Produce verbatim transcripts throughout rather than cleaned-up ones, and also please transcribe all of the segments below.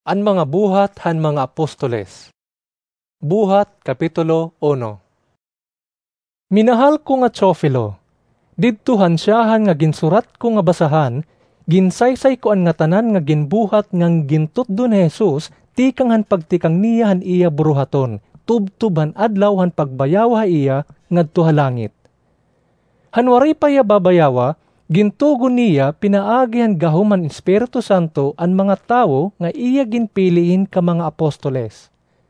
An mga buhat han mga apostoles. Buhat Kapitulo one. Minahal ko nga Teofilo, didtuhan siyahan nga ginsurat ko nga basahan, ginsaysay ko an nga tanan nga ginbuhat ngang gintutdo ni Jesus, tikang han pagtikang niya han iya buruhaton, tubtuban adlaw han pagbayawa iya ngadto ha langit. Hanwari pa iya babayawa, gintugon niya pinaagihan gahuman Espiritu Santo an mga tawo nga iya ginpiliin ka mga apostoles.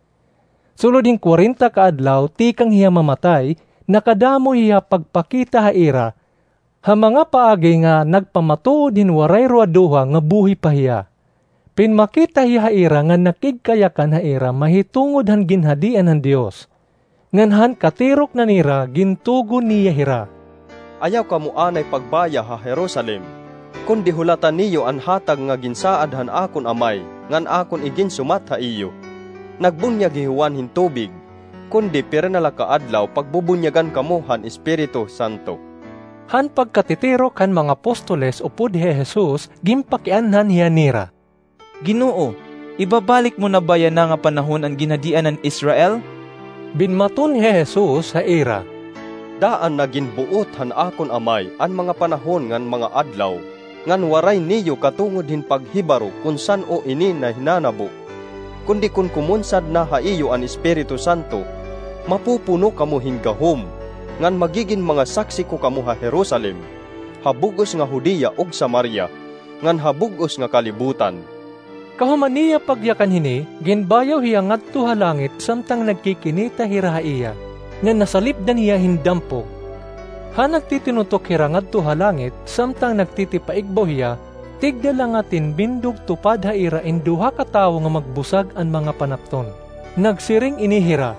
Sulod hing forty ka adlaw tikang hiya mamatay, nakadamo hiya pagpakita ha ira. Ha mga paagi nga nagpamatuod hin waray ruaduha nga buhi pa hiya. Pinmakita hiya ha ira nga nakigkayakan ha ira mahitungod han ginhadian han Dios. Nganhan katirok na nira gintugon niya hira. Ayaw ka mo anay pagbaya ha Jerusalem, kundi hulatan niyo an hatag nga ginsaad han akon amay, ngan akon igin sumat ha iyo. Nagbunyag hihuan hin tubig, kundi pirenala ka adlaw pagbubunyagan kamo han Espiritu Santo. Han pagkatitiro kan mga apostoles upod ni Jesus, gimpakianhan hiya nira. Ginoo, ibabalik mo na ba yan nga panahon ang ginhadian ng Israel? Binmaton ni Jesus ha ira. Daan na ginbuot han akon amay an mga panahon ngan mga adlaw, ngan waray niyo katungod hin paghibaro kung san o ini na hinanabo. Kundi kun kumunsad na ha iyo an Espiritu Santo, mapupuno kamo hinggahom, ngan magigin mga saksi ko kamo ha Jerusalem, habugos nga Judea ug Samaria, ngan habugos nga kalibutan. Kahuman niya pagyakan hini, ginbayaw hiya ngadto ha langit samtang nagkikinita hira ha iya, nga nasalip na niya hindampo. Ha nagtitinutok hira ngadto ha langit samtang nagtitipaigbaw hiya, tigda lang atin bindog tupad ha ira induha ka tawo nga magbusag an mga panapton. Nagsiring inihira.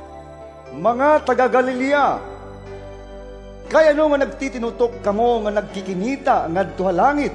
Mga taga Galilea, kaya no nga nagtitinutok kamo nga nagkikinita ngadto ha langit?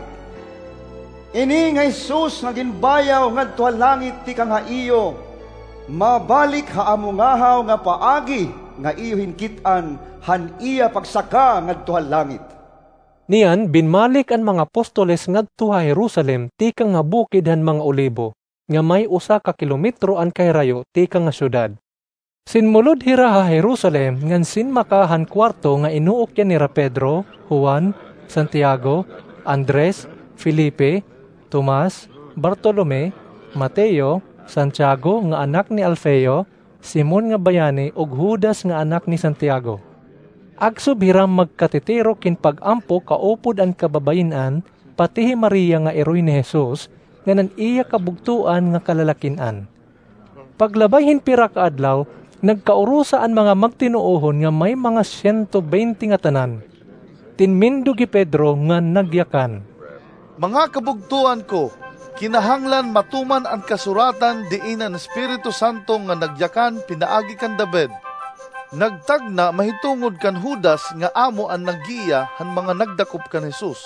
Ini nga Jesus nga ginbayaw ngadto ha langit tikang ha iyo, mabalik ha amungahaw nga paagi nga iyo hinkitan han iya pagsaka ngadto ha langit. Niyan binmalik ang mga apostoles ngadto ha Jerusalem tikang nga bukid han mga olibo, nga may usa ka kilometro an kahirayo tikang nga syudad. Sinmulod hira ha Jerusalem ngan sinmakahan kwarto nga inuok yan nira Pedro, Juan, Santiago, Andres, Felipe, Tomas, Bartolome, Mateo, Santiago nga anak ni Alfeo, Simon nga bayani ug Judas nga anak ni Santiago. Agsub hiram magkatitiro kin pag-ampo kaupod an kababayin-an, pati hi Maria nga eroy ni Jesus, nga nan iya kabugtuan nga kalalakin-an. Paglabay hin pira ka adlaw, nagkaurusa ang mga magtinuohon nga may mga one hundred twenty nga tanan. Tinmindo gi Pedro nga nagyakan. Mga kabugtuan ko, kinahanglan matuman ang kasuratan diin ang Espiritu Santo nga nagyakan pinaagi kan David. Nagtagna mahitungod kan Judas nga amo ang naggiya han mga nagdakop kan Jesus.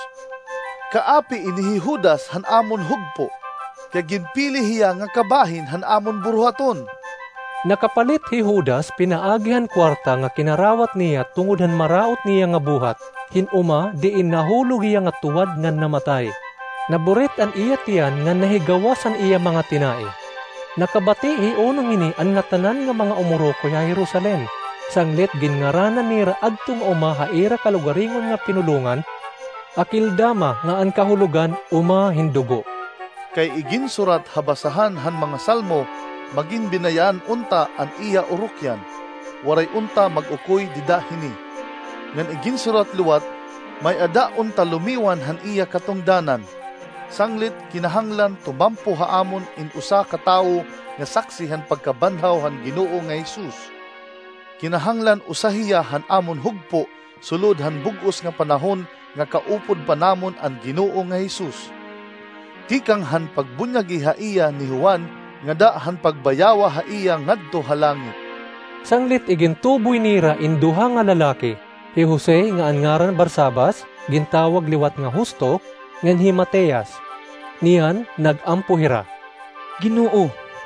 Kaapi inihi Judas han amon hugpo, kaya ginpili hiya nga kabahin han amon buruhaton. Nakapalit hi Judas pinaagihan kwarta nga kinarawat niya tungod han maraot niya nga buhat. Hinuma diin nahulog iya nga tuwad nga namatay. Naburit ang iya tiyan nga nahigawasan iya mga tinai. Nakabati hi unong ini ang nga tanan nga mga umuroko ya Jerusalem. Sanglit ginngaranan nira adtong uma haira kalugaringon nga pinulungan, akildama nga ang kahulugan uma hindugo. Kay igin surat habasahan han mga salmo, magin binayaan unta an iya urukyan, waray unta mag-ukoy didahini. Ngan igin surat luwat, may ada unta lumiwan han iya katungdanan. Sanglit kinahanglan tumampo haamon in usa ka tawo nga saksi han pagkabanhaw han Ginoo nga Jesus. Kinahanglan usahiya han amon hugpo sulod han bug-os nga panahon nga kaupod pa namon ang Ginoo nga Jesus. Tikang han pagbunyagi ha iya ni Juan nga da han pagbayawa ha iya ngadto ha langit. Sanglit igintuboy nira in duha nga lalaki, hi Jose nga angaran Barsabas, gintawag liwat nga Justo, ngan hi Mateas. Niyan nagampo hira. Ginoo,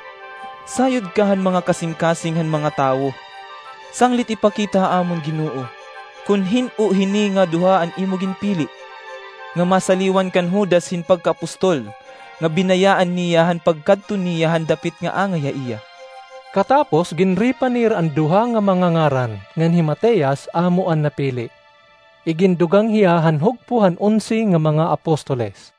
sayod ka han mga kasing-kasing han mga tawo. Sanglit ipakita amon Ginoo, kun hin-o hini nga duha an imo ginpili, nga masaliwan kan Judas hin pagkaapostol, nga binayaan niya han pagkadto niya han dapit nga angaya iya. Katapos ginripa nir ang duha nga mga ngaran, ngan himateas amo an napili. Igindugang hiya han hugpuhan unsi nga mga apostoles.